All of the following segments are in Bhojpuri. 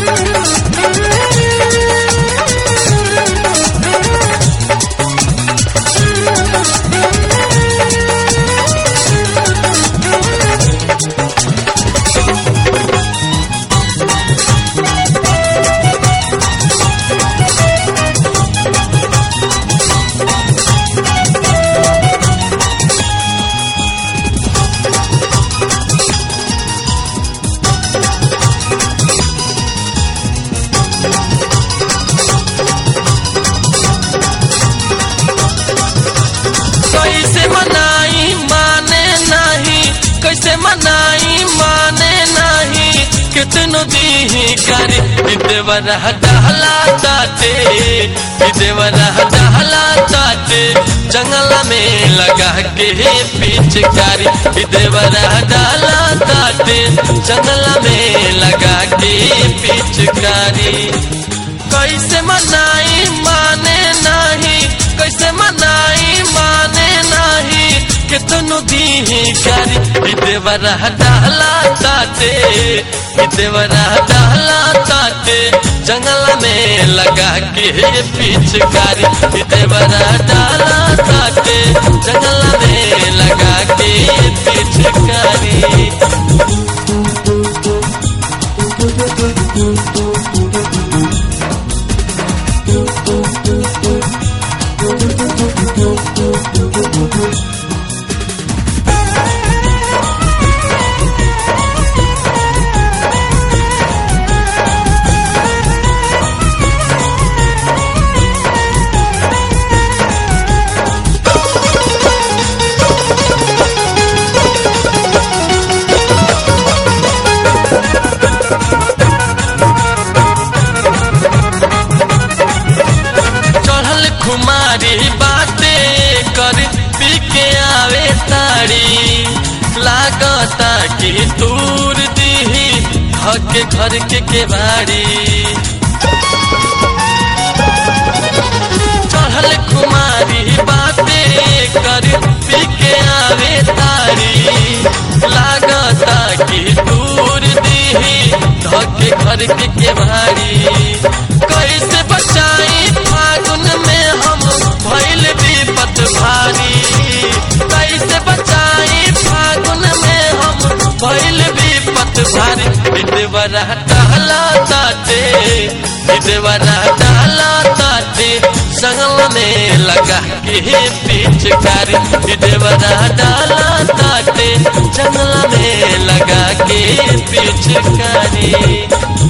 कैसे मनाई माने नहीं कितनो दी करी देवरा डहला ताते देवरा डहला ताते जंगल में लगा के पिचकारी देवरा डहला ताते जंगल में लगा के पिचकारी कैसे मनाई माने नहीं कैसे मनाई माने नहीं कितनो दी करी देवरा डहला ताते देवरा डहला ताते जंगल में लगा के पिचकारी देवरा डहला ताते जंगल में लगा के पिचकारी खुमारी बातें कर पी के आवे ताड़ी लागता कि दूर दी हके घर के केवाड़ी चढ़ल खुमारी बातें कर पी के आवे ताड़ी लागता कि दूर दी हके घर के केवाड़ी कैसे बचाई फागुन में हम भइल विपत भारी कैसे बचाई फागुन में हम भइल विपत भारी देवरा डहला ताते देवरा डहला ताते संगल में लगा के पिचकारी देवरा डहला ताते जंगल में लगा के पिचकारी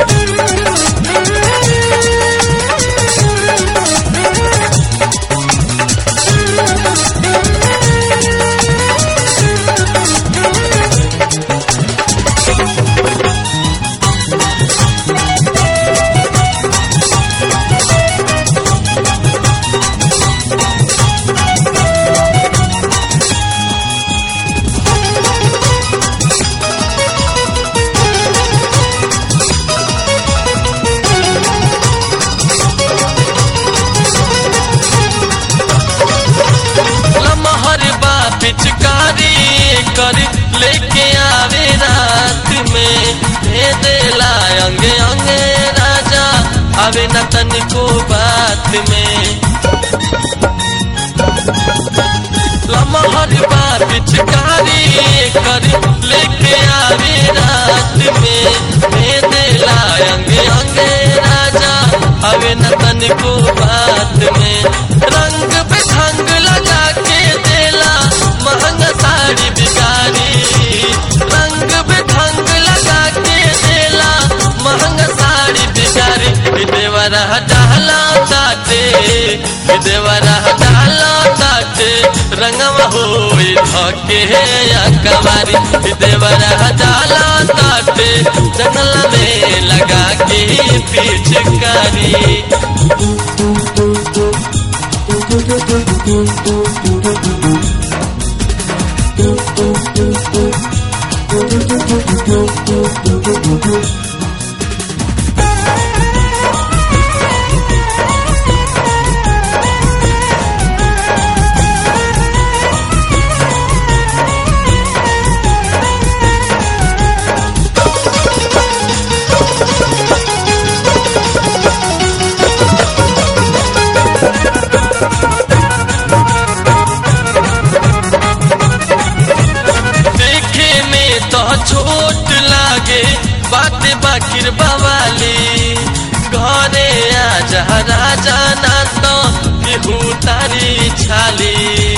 पिचकारी कर लेके आवे रात में देला अंगे अंगे राजा आवे न तनिको बात में लमहर बा पिचकारी कर लेके आवे रात में देला अंगे अंगे राजा आवे न तनिको बात में रंग पे ढंग लगा के देला महंगा साड़ी बिगारी रंग पे ढंग लगा के देला महंगा साड़ी बिगारी देवरा डहला ताते देवरा डहला ताते रंगवा होई धके कवारी देवरा डहला ताते जंगल में लगा के पिचकारी बाकिर बवाली घरे आजा राजा ना तो केहू तारी छाली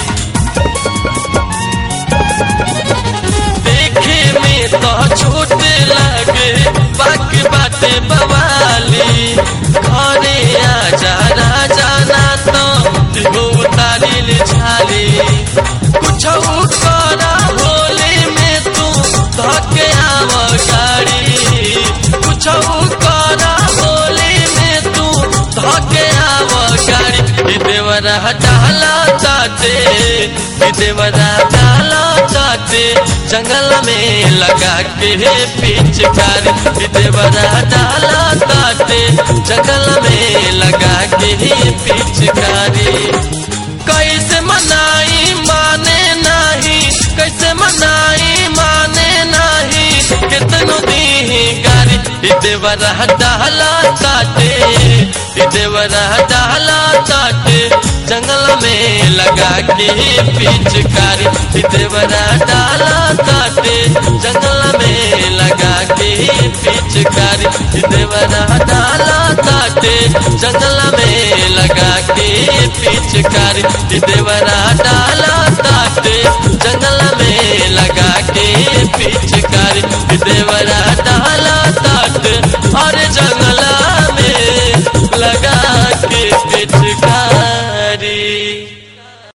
देखे में तो छोट लगे बाकी बाटे बवाली घरे आजा राजा ना तो केहू तारी छाली कुछ करा होली में तू धके आव गाड़ी कुछ करा होली में तू धके आव गाड़ी देवरा डाला ताते देवरा डाला ताते जंगल में लगा के पिचकारी देवरा डाला ताते जंगल में लगा के पिचकारी कैसे मनाई माने नहीं कैसे मनाई माने नहीं कितनो दी गारी देवरा डाला ताटे देवरा डाला ताटे जंगल में लगा के पिचकारी देवरा डाला ताटे जंगल में लगा के पिचकारी देवरा डाला ताटे जंगल में लगा के पिचकारी देवरा डाला